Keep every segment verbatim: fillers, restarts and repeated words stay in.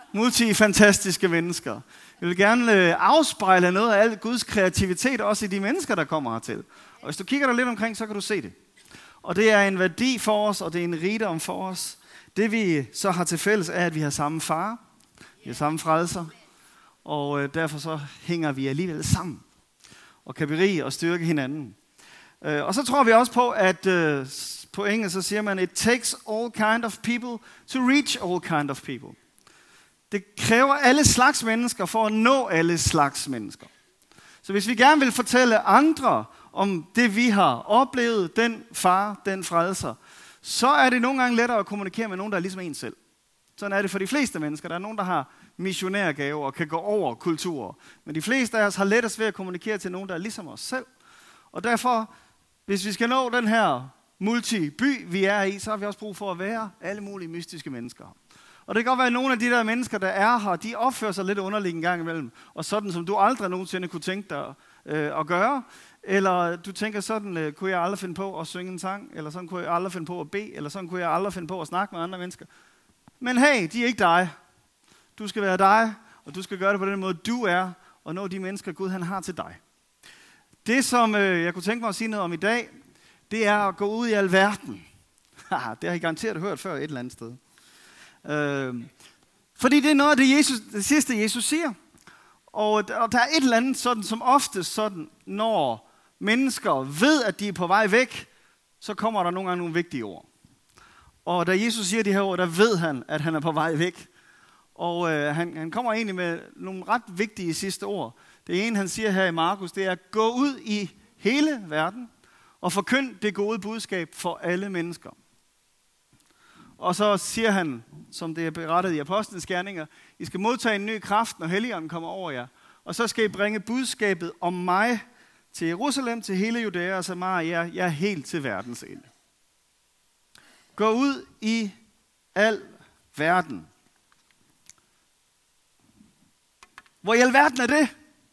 multifantastiske mennesker. Jeg vil gerne afspejle noget af al Guds kreativitet, også i de mennesker, der kommer hertil. Og hvis du kigger dig lidt omkring, så kan du se det. Og det er en værdi for os, og det er en rigdom for os. Det vi så har til fælles er, at vi har samme far, vi har samme frelser, og øh, derfor så hænger vi alligevel sammen og kan berige og styrke hinanden. Øh, og så tror vi også på, at øh, på engelsk så siger man, it takes all kind of people to reach all kind of people. Det kræver alle slags mennesker for at nå alle slags mennesker. Så hvis vi gerne vil fortælle andre om det, vi har oplevet, den far, den frelser, så er det nogle gange lettere at kommunikere med nogen, der er ligesom en selv. Sådan er det for de fleste mennesker. Der er nogen, der har missionærgaver og kan gå over kulturer. Men de fleste af os har lettest ved at kommunikere til nogen, der er ligesom os selv. Og derfor, hvis vi skal nå den her multiby, vi er i, så har vi også brug for at være alle mulige mystiske mennesker. Og det kan godt være, at nogle af de der mennesker, der er her, de opfører sig lidt underligt en gang imellem. Og sådan, som du aldrig nogensinde kunne tænke dig øh, at gøre. Eller du tænker sådan, øh, kunne jeg aldrig finde på at synge en sang? Eller sådan kunne jeg aldrig finde på at bede? Eller sådan kunne jeg aldrig finde på at snakke med andre mennesker? Men hey, de er ikke dig. Du skal være dig, og du skal gøre det på den måde, du er, og nå de mennesker, Gud han har til dig. Det, som øh, jeg kunne tænke mig at sige noget om i dag, det er at gå ud i alverden. Det har I garanteret hørt før et eller andet sted. Øh, fordi det er noget af det, Jesus, det sidste, Jesus siger. Og, og der er et eller andet sådan, som ofte sådan, når mennesker ved, at de er på vej væk, så kommer der nogle gange nogle vigtige ord. Og da Jesus siger de her ord, der ved han, at han er på vej væk. Og øh, han, han kommer egentlig med nogle ret vigtige sidste ord. Det ene, han siger her i Markus, det er, gå ud i hele verden og forkynd det gode budskab for alle mennesker. Og så siger han, som det er berettet i Apostlenes Gerninger, I skal modtage en ny kraft, når Helligånden kommer over jer. Og så skal I bringe budskabet om mig til Jerusalem, til hele Judæa og Samaria, ja, helt til verdens ende. Gå ud i al verden. Hvor i alverden er det?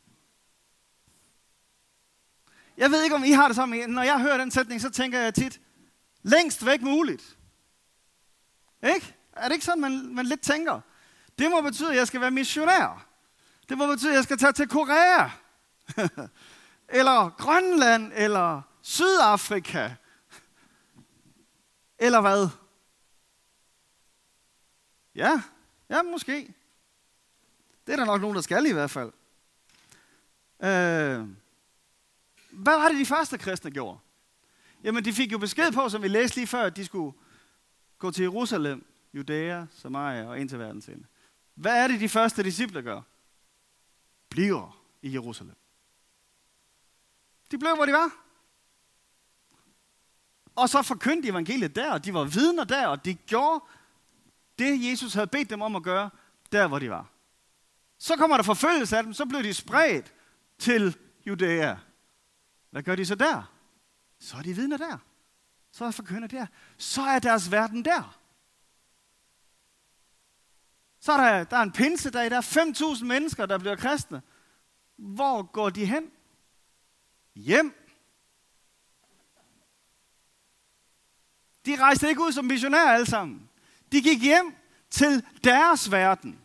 Jeg ved ikke, om I har det sådan, når jeg hører den sætning, så tænker jeg tit, længst væk muligt. Ikke? Er det ikke sådan, man, man lidt tænker? Det må betyde, at jeg skal være missionær. Det må betyde, at jeg skal tage til Korea. Eller Grønland, eller Sydafrika. Eller hvad? Ja, ja, måske. Det er der nok nogen, der skal i hvert fald. Øh, hvad var det, de første kristne gjorde? Jamen, de fik jo besked på, som vi læste lige før, at de skulle gå til Jerusalem, Judæa, Samaria og ind til verdens ende. Hvad er det, de første disciple gør? Bliver i Jerusalem. De blev, hvor de var. Og så forkyndte evangeliet der, og de var vidner der, og de gjorde det, Jesus havde bedt dem om at gøre, der hvor de var. Så kommer der forfølgelse af dem, så blev de spredt til Judæa. Hvad gør de så der? Så er de vidner der. Så er forkynder der. Så er deres verden der. Så er der, der er en pinsedag, der er fem tusind mennesker, der bliver kristne. Hvor går de hen? Hjem. De rejste ikke ud som missionærer alle sammen. De gik hjem til deres verden.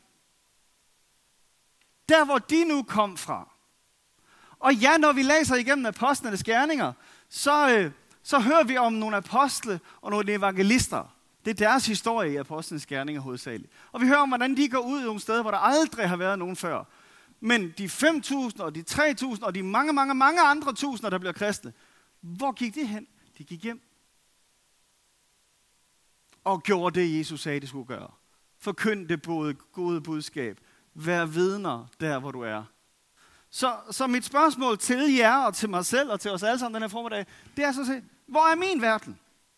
Der, hvor de nu kom fra. Og ja, når vi læser igennem apostlenes gerninger, så, øh, så hører vi om nogle apostle og nogle evangelister. Det er deres historie i apostlenes gerninger hovedsageligt. Og vi hører om, hvordan de går ud i nogle steder, hvor der aldrig har været nogen før. Men de fem tusind og de tre tusind og de mange, mange, mange andre tusinder, der bliver kristne, hvor gik de hen? De gik hjem. Og gjorde det, Jesus sagde, de skulle gøre. Forkynd det både gode budskab. Vær vidner der, hvor du er. Så, så mit spørgsmål til jer og til mig selv og til os alle sammen den her formiddag, det er så at sige, hvor er min verden?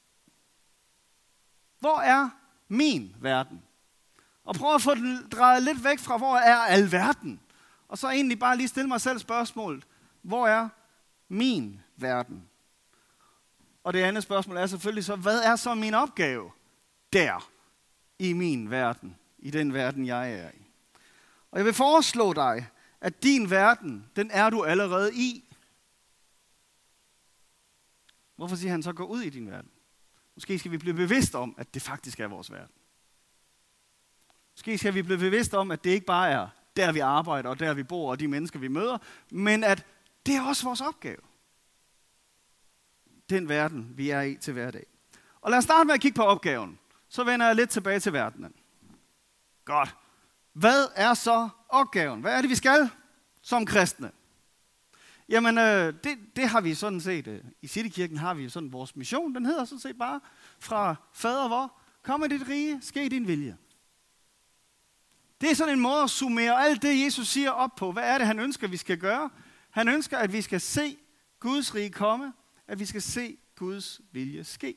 Hvor er min verden? Og prøv at få den drejet lidt væk fra, hvor er alverden? Og så egentlig bare lige stille mig selv spørgsmålet, hvor er min verden? Og det andet spørgsmål er selvfølgelig så, hvad er så min opgave der i min verden, i den verden, jeg er i? Og jeg vil foreslå dig, at din verden, den er du allerede i. Hvorfor siger han så, gå ud i din verden? Måske skal vi blive bevidste om, at det faktisk er vores verden. Måske skal vi blive bevidst om, at det ikke bare er der, vi arbejder, og der, vi bor, og de mennesker, vi møder, men at det er også vores opgave. Den verden, vi er i til hverdag. Og lad os starte med at kigge på opgaven. Så vender jeg lidt tilbage til verdenen. Godt. Hvad er så opgaven? Hvad er det, vi skal som kristne? Jamen, øh, det, det har vi sådan set. Øh, I Citykirken har vi sådan vores mission. Den hedder sådan set bare fra fader vor. Kom med dit rige, ske din vilje. Det er sådan en måde at summere alt det, Jesus siger op på. Hvad er det, han ønsker, vi skal gøre? Han ønsker, at vi skal se Guds rige komme. At vi skal se Guds vilje ske.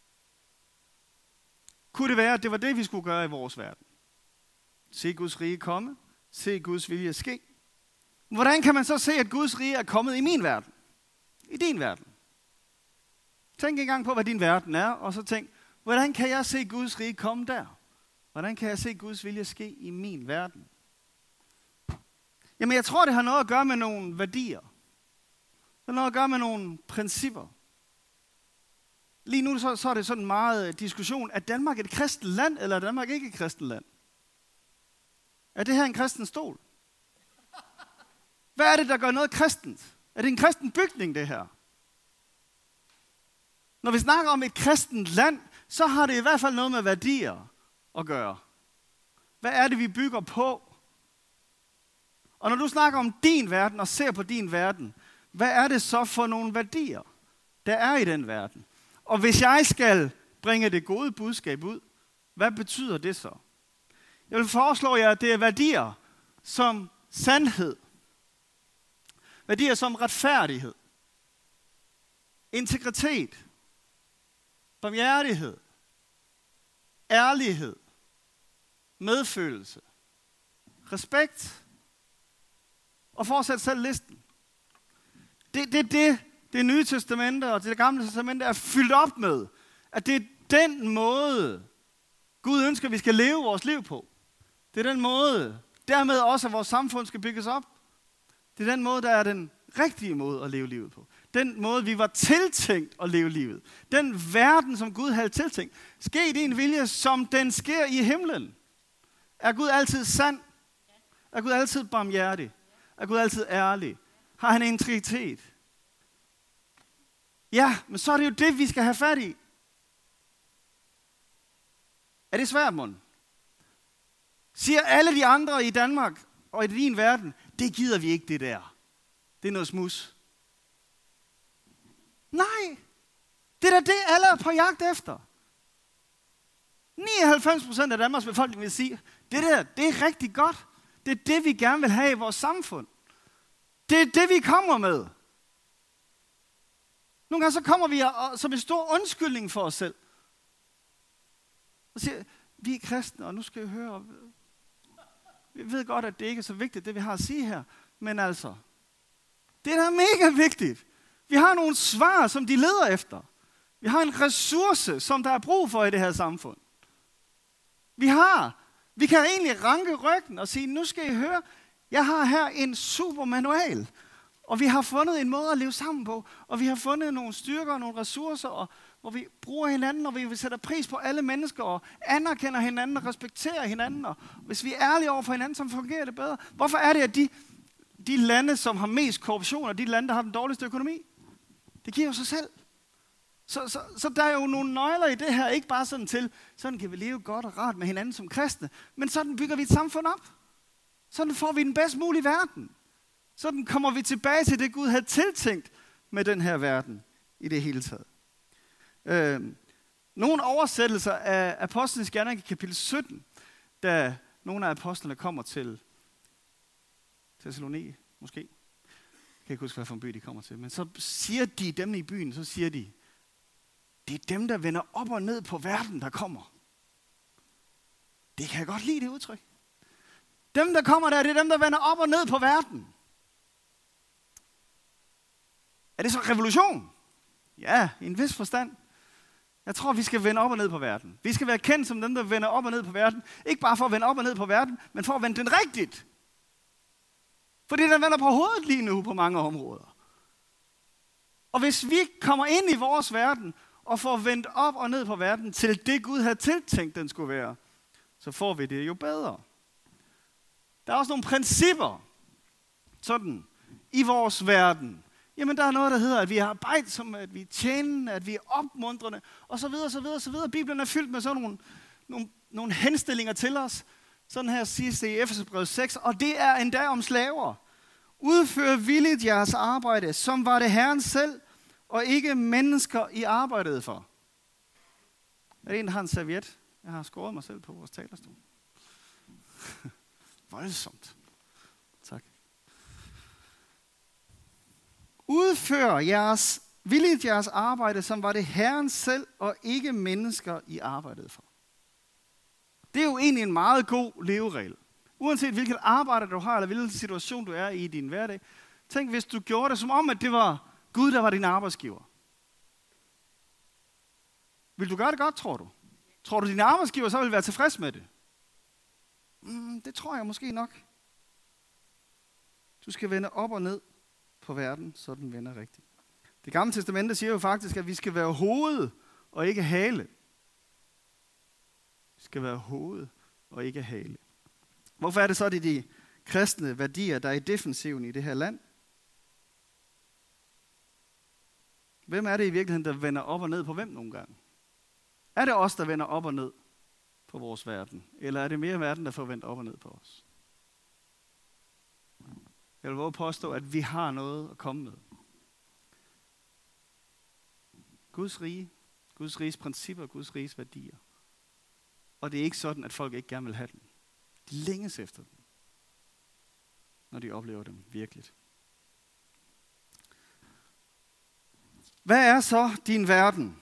Kunne det være, at det var det, vi skulle gøre i vores verden? Se Guds rige komme. Se Guds vilje ske. Hvordan kan man så se, at Guds rige er kommet i min verden? I din verden. Tænk engang på, hvad din verden er, og så tænk, hvordan kan jeg se Guds rige komme der? Hvordan kan jeg se Guds vilje ske i min verden? Jamen, jeg tror, det har noget at gøre med nogle værdier. Det har noget at gøre med nogle principper. Lige nu så, så er det sådan meget diskussion, er Danmark et kristent land, eller er Danmark ikke et kristent land? Er det her en kristen stol? Hvad er det, der gør noget kristent? Er det en kristen bygning, det her? Når vi snakker om et kristent land, så har det i hvert fald noget med værdier at gøre. Hvad er det, vi bygger på? Og når du snakker om din verden og ser på din verden, hvad er det så for nogle værdier, der er i den verden? Og hvis jeg skal bringe det gode budskab ud, hvad betyder det så? Jeg vil foreslå jer, at det er værdier som sandhed, værdier som retfærdighed, integritet, barmhjertighed, ærlighed, medfølelse, respekt, og fortsæt selv listen. Det er det, det, det nye testamente og det gamle testamente er fyldt op med, at det er den måde, Gud ønsker, vi skal leve vores liv på. Det er den måde, dermed også, at vores samfund skal bygges op. Det er den måde, der er den rigtige måde at leve livet på. Den måde, vi var tiltænkt at leve livet. Den verden, som Gud havde tiltænkt. Ske din vilje, som den sker i himlen. Er Gud altid sand? Er Gud altid barmhjertig? Er Gud altid ærlig? Har han integritet? Ja, men så er det jo det, vi skal have fat i. Er det svært, mund? Siger alle de andre i Danmark og i din verden, det gider vi ikke, det der. Det er noget smus. Nej, det er da det, alle er på jagt efter. nioghalvfems procent af Danmarks befolkning vil sige, det der, det er rigtig godt. Det er det, vi gerne vil have i vores samfund. Det er det, vi kommer med. Nogle gange så kommer vi og, som en stor undskyldning for os selv. Og siger, vi er kristne, og nu skal vi høre. Vi ved godt, at det ikke er så vigtigt, det vi har at sige her. Men altså, det er da mega vigtigt. Vi har nogle svar, som de leder efter. Vi har en ressource, som der er brug for i det her samfund. Vi har, vi kan egentlig ranke ryggen og sige, nu skal I høre, jeg har her en super manual. Og vi har fundet en måde at leve sammen på. Og vi har fundet nogle styrker og nogle ressourcer, og, hvor vi bruger hinanden, og vi sætter pris på alle mennesker, og anerkender hinanden og respekterer hinanden. Og hvis vi er ærlige over for hinanden, så fungerer det bedre. Hvorfor er det, at de, de lande, som har mest korruption, og de lande, der har den dårligste økonomi, det giver jo sig selv. Så, så, så der er jo nogle nøgler i det her, ikke bare sådan til, sådan kan vi leve godt og rart med hinanden som kristne, men sådan bygger vi et samfund op. Sådan får vi den bedst mulige verden. Sådan kommer vi tilbage til det, Gud havde tiltænkt med den her verden i det hele taget. Øh, nogle oversættelser af Apostlenes Gerninger i kapitel sytten, da nogle af apostlene kommer til Thessaloniki, måske. Jeg kan ikke huske, hvad for en by de kommer til. Men så siger de, dem i byen, så siger de, det er dem, der vender op og ned på verden, der kommer. Det kan jeg godt lide, det udtryk. Dem, der kommer der, det er dem, der vender op og ned på verden. Er det så revolution? Ja, i en vis forstand. Jeg tror, vi skal vende op og ned på verden. Vi skal være kendt som dem, der vender op og ned på verden. Ikke bare for at vende op og ned på verden, men for at vende den rigtigt. Fordi den vender på hovedet lige nu på mange områder. Og hvis vi kommer ind i vores verden og får vendt op og ned på verden til det, Gud havde tiltænkt, den skulle være, så får vi det jo bedre. Der er også nogle principper, sådan, i vores verden. Jamen, der er noget, der hedder, at vi er arbejdsomme, at vi er tjenende, at vi er opmuntrende, og så videre, så videre, så videre. Bibelen er fyldt med sådan nogle, nogle, nogle henstillinger til os. Sådan her siges det i Efeserbrevet seks, og det er endda om slaver. Udfør villigt jeres arbejde, som var det Herren selv, og ikke mennesker, I arbejdede for. Er det en, der har en serviet? Jeg har skåret mig selv på vores talerstol. Voldsomt. Tak. Udfør jeres, villigt jeres arbejde, som var det Herren selv, og ikke mennesker, I arbejdede for. Det er jo egentlig en meget god leveregel. Uanset hvilket arbejde du har, eller hvilken situation du er i i din hverdag. Tænk, hvis du gjorde det som om, at det var Gud, der var din arbejdsgiver. Vil du gøre det godt, tror du? Tror du, din arbejdsgiver så vil være tilfreds med det? Mm, det tror jeg måske nok. Du skal vende op og ned på verden, så den vender rigtigt. Det gamle testamente siger jo faktisk, at vi skal være hoved og ikke hale. Vi skal være hoved og ikke hale. Hvorfor er det så, at det er de kristne værdier, der er i defensiven i det her land? Hvem er det i virkeligheden, der vender op og ned på hvem nogle gange? Er det os, der vender op og ned på vores verden? Eller er det mere verden, der får vendt op og ned på os? Jeg vil våge påstå, at vi har noget at komme med. Guds rige, Guds riges principper, Guds riges værdier. Og det er ikke sådan, at folk ikke gerne vil have dem. De længes efter dem, når de oplever dem virkeligt. Hvad er så din verden?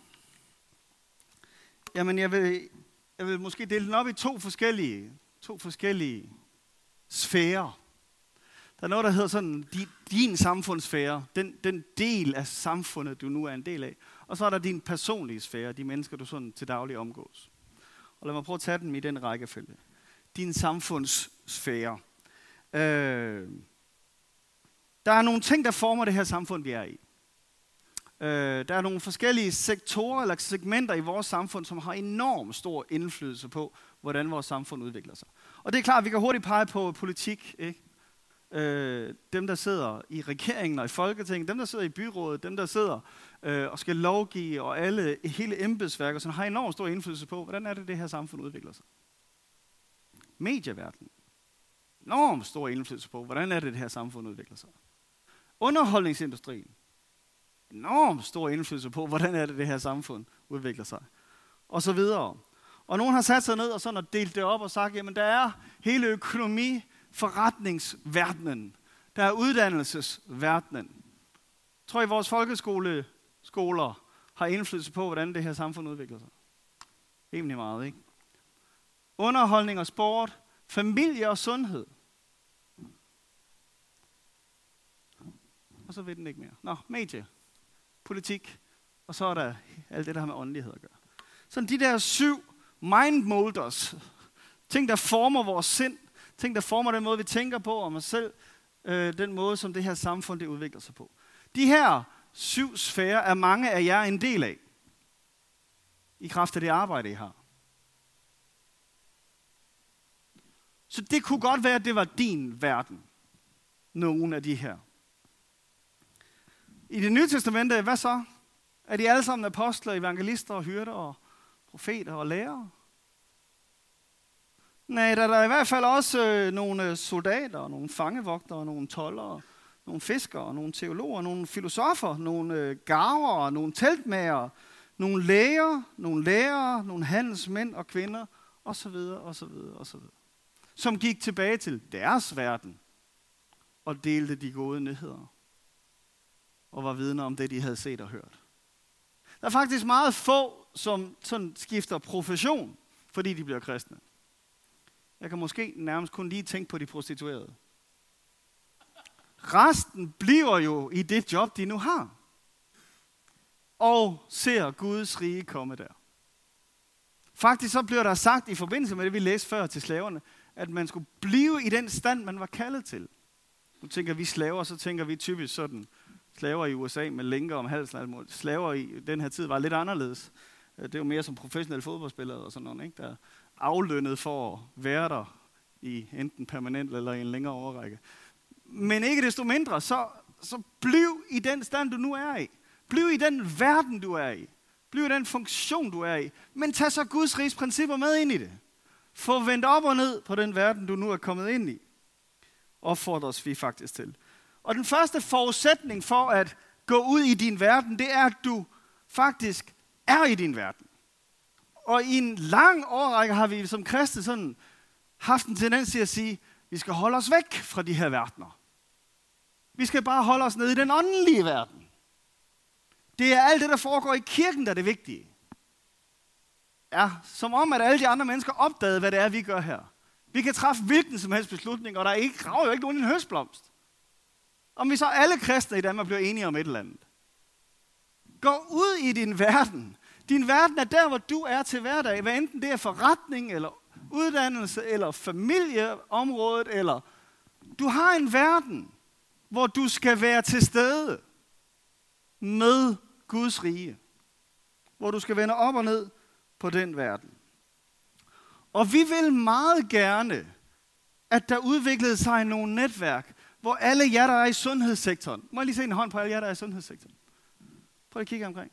Jamen, jeg vil, jeg vil måske dele den op i to forskellige, to forskellige sfærer. Der er noget, der hedder sådan, din, din samfundssfære, den, den del af samfundet, du nu er en del af. Og så er der din personlige sfære, de mennesker, du sådan til daglig omgås. Og lad mig prøve at tage dem i den rækkefølge. Din samfundssfære. Øh, der er nogle ting, der former det her samfund, vi er i. Øh, der er nogle forskellige sektorer eller segmenter i vores samfund, som har enormt stor indflydelse på, hvordan vores samfund udvikler sig. Og det er klart, at vi kan hurtigt pege på politik, ikke? Øh, dem, der sidder i regeringen og i Folketinget, dem, der sidder i byrådet, dem, der sidder øh, og skal lovgive, og alle, hele embedsværket, som har enormt stor indflydelse på, hvordan er det, det her samfund udvikler sig. Medieverdenen. Enormt stor indflydelse på, hvordan er det, det her samfund udvikler sig. Underholdningsindustrien. Enormt stor indflydelse på, hvordan er det, det her samfund udvikler sig. Og så videre. Og nogen har sat sig ned og sådan og delt det op og sagt, jamen der er hele økonomi, forretningsverdenen. Der er uddannelsesverdenen. Jeg tror, I vores folkeskoler har indflydelse på, hvordan det her samfund udvikler sig. Rimelig meget, ikke? Underholdning og sport, familie og sundhed. Og så ved den ikke mere. Nå, medie, politik, og så er der alt det, der har med åndelighed at gøre. Sådan de der syv mindmolders, ting, der former vores sind, ting, der former den måde, vi tænker på om os selv, øh, den måde, som det her samfund det udvikler sig på. De her syv sfærer er mange af jer en del af, i kraft af det arbejde, I har. Så det kunne godt være, at det var din verden, nogle af de her. I Det Nye Testamente, hvad så? Er de alle sammen apostler, evangelister, og hyrder, og profeter og lærere? Nej, der er der i hvert fald også øh, nogle soldater, nogle fangevogtere, nogle toldere, nogle fiskere, nogle teologer, nogle filosofer, nogle øh, garvere, nogle teltmagere, nogle læger, nogle lærere, nogle handelsmænd og kvinder, osv., osv., osv. Som gik tilbage til deres verden og delte de gode nyheder og var vidner om det, de havde set og hørt. Der er faktisk meget få, som sådan skifter profession, fordi de bliver kristne. Jeg kan måske nærmest kun lige tænke på de prostituerede. Resten bliver jo i det job, de nu har. Og ser Guds rige komme der. Faktisk så bliver der sagt i forbindelse med det, vi læste før til slaverne, at man skulle blive i den stand, man var kaldet til. Nu tænker vi slaver, så tænker vi typisk sådan, slaver i U S A med lænker om halsen og alt muligt. Slaver i den her tid var lidt anderledes. Det var mere som professionelle fodboldspillere og sådan noget, ikke? Der aflønnet for at være der i enten permanent eller i en længere årrække. Men ikke desto mindre, så, så bliv i den stand, du nu er i. Bliv i den verden, du er i. Bliv i den funktion, du er i. Men tag så Guds rigs principper med ind i det. Få vendt op og ned på den verden, du nu er kommet ind i. Opfordres vi faktisk til. Og den første forudsætning for at gå ud i din verden, det er, at du faktisk er i din verden. Og i en lang årrække har vi som kristne sådan haft en tendens til at sige, at vi skal holde os væk fra de her verdener. Vi skal bare holde os nede i den åndelige verden. Det er alt det, der foregår i kirken, der er det vigtige. Ja, som om, at alle de andre mennesker opdagede, hvad det er, vi gør her. Vi kan træffe hvilken som helst beslutning, og der er ikke, rager jo ikke nogen i en høstblomst. Om vi så alle kristne i Danmark bliver enige om et eller andet. Gå ud i din verden. Din verden er der, hvor du er til hverdag. Hvad enten det er forretning, eller uddannelse, eller familieområdet, eller du har en verden, hvor du skal være til stede med Guds rige. Hvor du skal vende op og ned på den verden. Og vi vil meget gerne, at der udviklede sig nogle netværk, hvor alle jer, der er i sundhedssektoren. Må jeg lige se en hånd på alle jer, der er i sundhedssektoren? Prøv at kigge omkring.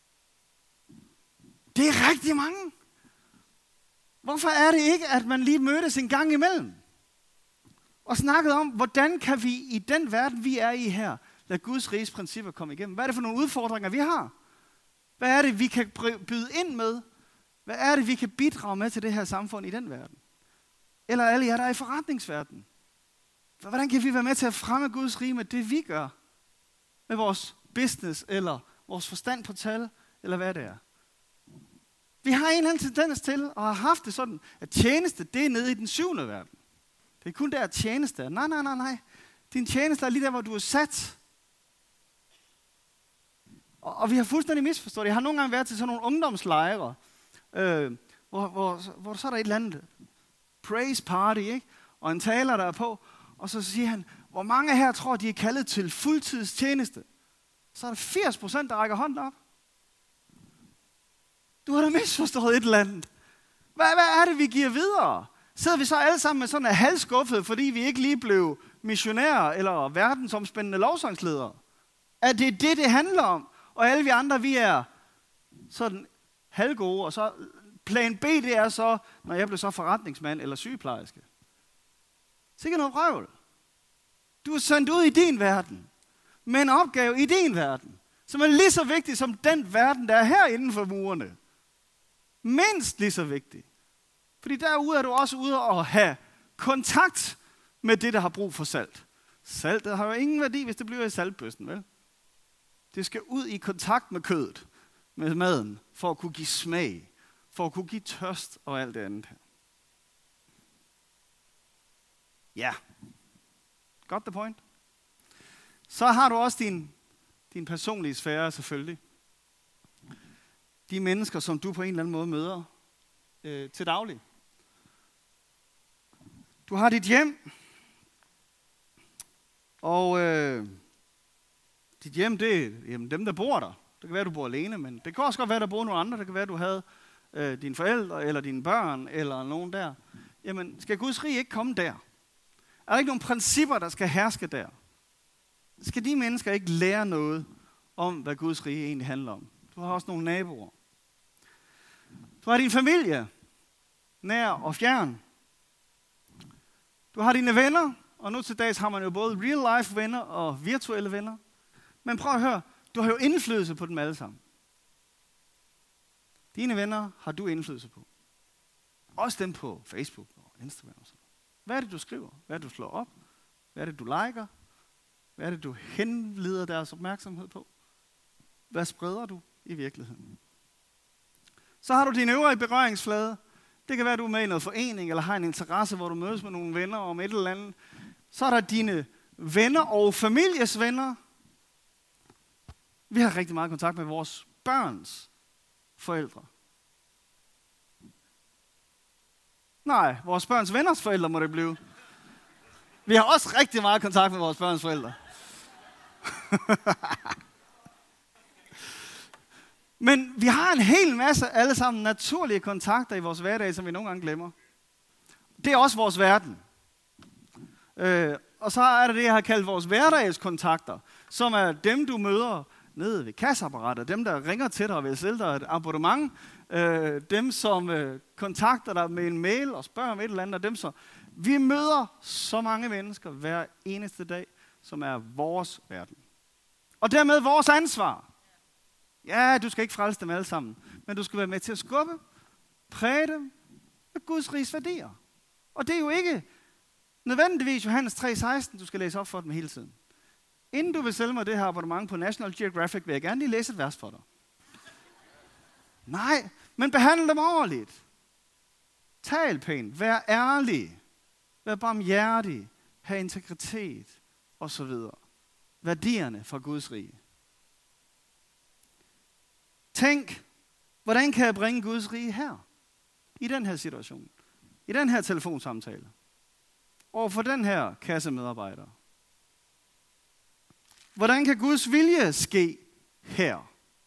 Det er rigtig mange. Hvorfor er det ikke, at man lige mødtes en gang imellem? Og snakkede om, hvordan kan vi i den verden, vi er i her, lade Guds riges principper komme igennem? Hvad er det for nogle udfordringer, vi har? Hvad er det, vi kan byde ind med? Hvad er det, vi kan bidrage med til det her samfund i den verden? Eller alle jer, der er i forretningsverdenen. Hvordan kan vi være med til at fremme Guds rige med det, vi gør? Med vores business, eller vores forstand på tal, eller hvad det er. Vi har en eller anden tendens til, og har haft det sådan, at tjeneste, det er nede i den syvende verden. Det er kun der, at tjeneste er. Nej, nej, nej, nej. Din tjeneste er lige der, hvor du er sat. Og, og vi har fuldstændig misforstået det. Jeg har nogle gange været til sådan nogle ungdomslejre, øh, hvor, hvor, hvor så er der et eller andet praise party, ikke? Og en taler, der er på, og så siger han, hvor mange her tror, de er kaldet til fuldtidstjeneste? Så er der firs procent, der rækker hånden op. Du har da misforstået et eller andet. Hvad, hvad er det, vi giver videre? Sidder vi så alle sammen med sådan en halvskuffet, fordi vi ikke lige blev missionærer eller verdensomspændende lovsangsledere? Er det det, det handler om? Og alle vi andre, vi er sådan halvgode, og så plan B, det er så, når jeg bliver så forretningsmand eller sygeplejerske. Sikke noget vrøvl. Du er sendt ud i din verden, med en opgave i din verden, som er lige så vigtig som den verden, der er her inden for murene. Mindst lige så vigtig. Fordi derude er du også ude at have kontakt med det, der har brug for salt. Saltet har jo ingen værdi, hvis det bliver i saltbøssen, vel? Det skal ud i kontakt med kødet, med maden, for at kunne give smag, for at kunne give tørst og alt det andet her. Ja, got the point. Så har du også din, din personlige sfære selvfølgelig. De mennesker, som du på en eller anden måde møder øh, til daglig. Du har dit hjem, og øh, dit hjem, det er jamen, dem, der bor der. Det kan være, du bor alene, men det kan også godt være, der bor nogle andre. Det kan være, du havde øh, dine forældre, eller dine børn, eller nogen der. Jamen, skal Guds rige ikke komme der? Er der ikke nogen principper, der skal herske der? Skal de mennesker ikke lære noget om, hvad Guds rige egentlig handler om? Du har også nogle naboer. Du har din familie, nær og fjern. Du har dine venner, og nu til dags har man jo både real life venner og virtuelle venner. Men prøv at høre, du har jo indflydelse på dem alle sammen. Dine venner har du indflydelse på. Også dem på Facebook og Instagram og sådan. Hvad er det, du skriver? Hvad er det, du slår op? Hvad er det, du liker? Hvad er det, du henleder deres opmærksomhed på? Hvad spreder du i virkeligheden? Så har du din øvrige berøringsflade. Det kan være, at du er med i noget forening, eller har en interesse, hvor du mødes med nogle venner om et eller andet. Så er der dine venner og families venner. Vi har rigtig meget kontakt med vores børns forældre. Nej, vores børns venners forældre må det blive. Vi har også rigtig meget kontakt med vores børns forældre. Men vi har en hel masse alle sammen naturlige kontakter i vores hverdag, som vi nogle gange glemmer. Det er også vores verden. Øh, og så er der det, jeg har kaldt vores hverdagskontakter, som er dem, du møder nede ved kasseapparatet, dem, der ringer til dig og vil sælge dig et abonnement, øh, dem, som øh, kontakter dig med en mail og spørger om et eller andet, og dem, som... Vi møder så mange mennesker hver eneste dag, som er vores verden. Og dermed vores ansvar. Ja, du skal ikke frelse dem alle sammen, men du skal være med til at skubbe, præge dem med Guds riges værdier. Og det er jo ikke nødvendigvis Johannes tre seksten, du skal læse op for dem hele tiden. Inden du vil sælge mig det her abonnement på National Geographic, vil jeg gerne lige læse et vers for dig. Nej, men behandle dem ordentligt. Tal pænt, vær ærlig, vær barmhjertig, have integritet osv. Værdierne fra Guds rige. Tænk, hvordan kan jeg bringe Guds rige her? I den her situation. I den her telefonsamtale. Og for den her kassemedarbejder. Hvordan kan Guds vilje ske her?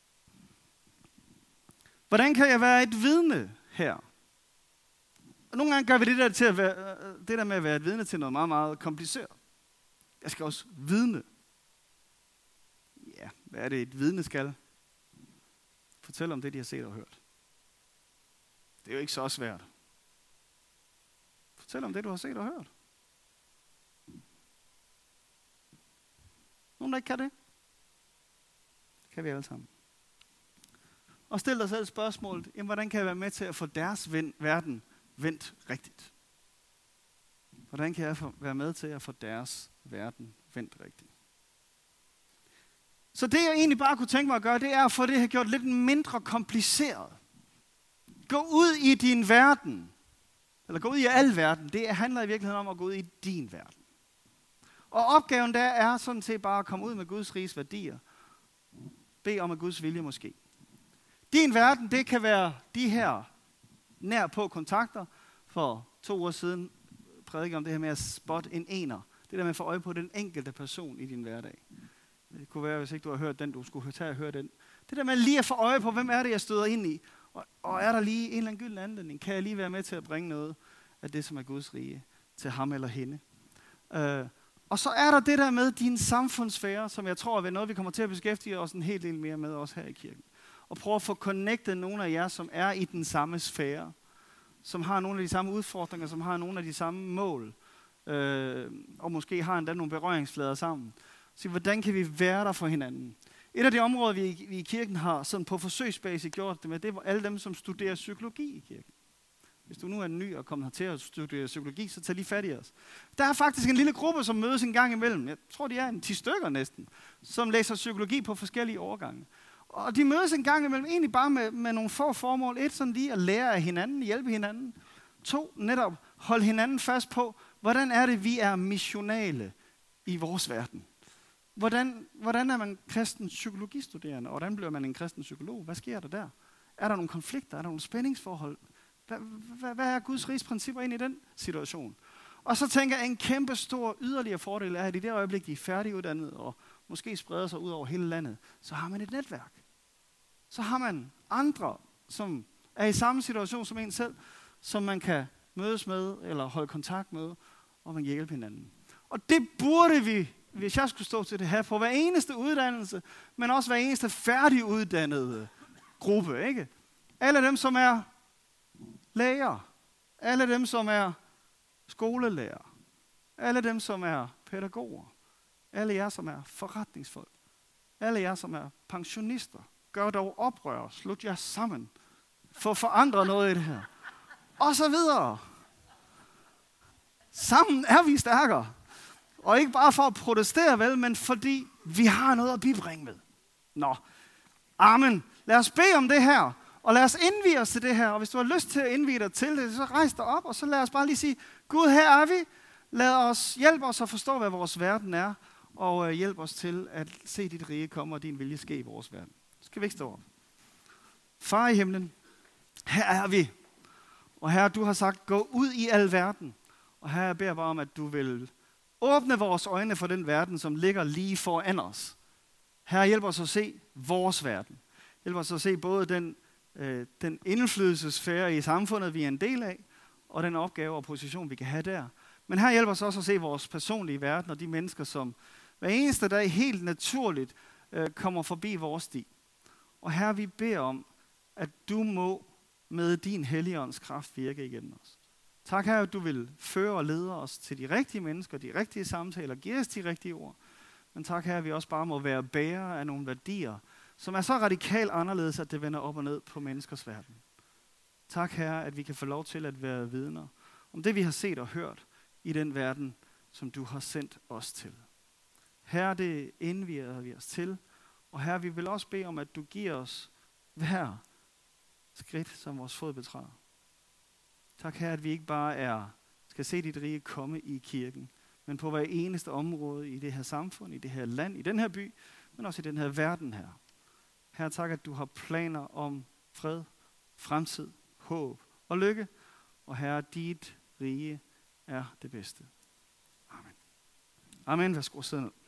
Hvordan kan jeg være et vidne her? Og nogle gange gør vi det der, til at være, det der med at være et vidne til noget meget, meget kompliceret. Jeg skal også vidne. Ja, hvad er det et vidne skal? Fortæl om det, de har set og hørt. Det er jo ikke så svært. Fortæl om det, du har set og hørt. Nogen, der ikke kan det? Det kan vi alle sammen. Og stil dig selv spørgsmålet, jamen, hvordan kan jeg være med til at få deres verden vendt rigtigt? Hvordan kan jeg være med til at få deres verden vendt rigtigt? Så det, jeg egentlig bare kunne tænke mig at gøre, det er at få det her gjort lidt mindre kompliceret. Gå ud i din verden, eller gå ud i al verden. Det handler i virkeligheden om at gå ud i din verden. Og opgaven der er sådan set bare at komme ud med Guds riges værdier. Bed om, at Guds vilje måske. Din verden, det kan være de her nær på kontakter. For to år siden prædikede om det her med at spotte en ener. Det der med at få øje på den enkelte person i din hverdag. Det kunne være, hvis ikke du har hørt den, du skulle tage og høre den. Det der med lige at få øje på, hvem er det, jeg støder ind i. Og, og er der lige en eller anden gylden anledning? Kan jeg lige være med til at bringe noget af det, som er Guds rige, til ham eller hende? Uh, og så er der det der med din samfundssfære, som jeg tror er noget, vi kommer til at beskæftige os en hel del mere med også her i kirken. Og prøve at få connectet nogle af jer, som er i den samme sfære. Som har nogle af de samme udfordringer, som har nogle af de samme mål. Uh, og måske har endda nogle berøringsflader sammen. Så hvordan kan vi være der for hinanden? Et af de områder, vi, vi i kirken har sådan på forsøgsbasis gjort det med, det er alle dem, som studerer psykologi i kirken. Hvis du nu er ny og kommer hertil at studere psykologi, så tag lige fat i os. Der er faktisk en lille gruppe, som mødes en gang imellem. Jeg tror, de er en ti stykker næsten, som læser psykologi på forskellige årgange. Og de mødes en gang imellem egentlig bare med, med nogle få formål. Et, sådan lige at lære af hinanden, hjælpe hinanden. To, netop holde hinanden fast på, hvordan er det, vi er missionale i vores verden. Hvordan, hvordan er man kristen psykologistuderende, og hvordan bliver man en kristen psykolog? Hvad sker der der? Er der nogle konflikter? Er der nogle spændingsforhold? Hvad, hvad, hvad er Guds riges principper ind i den situation? Og så tænker jeg, en kæmpe stor yderligere fordel er, at i det øjeblik, de er færdiguddannet og måske spreder sig ud over hele landet, så har man et netværk. Så har man andre, som er i samme situation som en selv, som man kan mødes med eller holde kontakt med, og man kan hjælpe hinanden. Og det burde vi, hvis jeg skulle stå til det her, på hver eneste uddannelse, men også hver eneste færdiguddannede gruppe, ikke? Alle dem, som er læger, alle dem, som er skolelærer, alle dem, som er pædagoger, alle jer, som er forretningsfolk, alle jer, som er pensionister, gør dog oprør, slut jer sammen, få forandret noget i det her, og så videre. Sammen er vi stærkere. Og ikke bare for at protestere, vel, men fordi vi har noget at bibringe med. Nå, amen. Lad os bede om det her, og lad os indvie os til det her. Og hvis du har lyst til at indvie dig til det, så rejs dig op, og så lad os bare lige sige, Gud, her er vi. Lad os hjælpe os at forstå, hvad vores verden er, og hjælp os til at se dit rige komme, og din vilje ske i vores verden. Skal vi ikke stå op? Far i himlen, her er vi. Og Herre, du har sagt, gå ud i al verden. Og Herre, jeg beder bare om, at du vil åbne vores øjne for den verden, som ligger lige foran os. Herre, hjælp os at se vores verden. Hjælp os at se både den, øh, den indflydelsesfære i samfundet, vi er en del af, og den opgave og position, vi kan have der. Men her hjælper os også at se vores personlige verden og de mennesker, som hver eneste dag helt naturligt øh, kommer forbi vores sti. Og her vi beder om, at du må med din Helligånds kraft virke igennem os. Tak her, at du vil føre og lede os til de rigtige mennesker, de rigtige samtaler, give os de rigtige ord. Men tak her, at vi også bare må være bærere af nogle værdier, som er så radikalt anderledes, at det vender op og ned på menneskers verden. Tak her, at vi kan få lov til at være vidner om det, vi har set og hørt i den verden, som du har sendt os til. Her det indviger vi os til, og her vi vil også bede om, at du giver os hver skridt, som vores fod betræder. Tak her, at vi ikke bare er, skal se dit rige komme i kirken, men på hver eneste område i det her samfund, i det her land, i den her by, men også i den her verden her. Her tak, at du har planer om fred, fremtid, håb og lykke, og Herre, dit rige er det bedste. Amen. Amen. Værsgo, sidde ned.